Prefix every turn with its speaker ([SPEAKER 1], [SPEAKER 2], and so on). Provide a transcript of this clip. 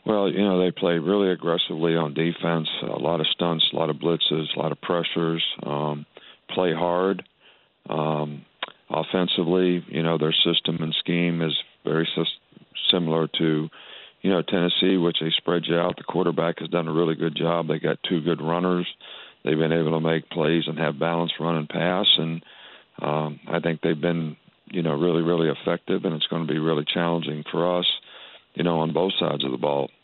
[SPEAKER 1] Well, they play really aggressively on defense, a lot of stunts, a lot of blitzes, a lot of pressures, play hard. Offensively, their system and scheme is very similar to, Tennessee, which they spread you out. The quarterback has done a really good job. They got two good runners. They've been able to make plays and have balance run and pass, and I think they've been, really, really effective, and it's going to be really challenging for us, on both sides of the ball.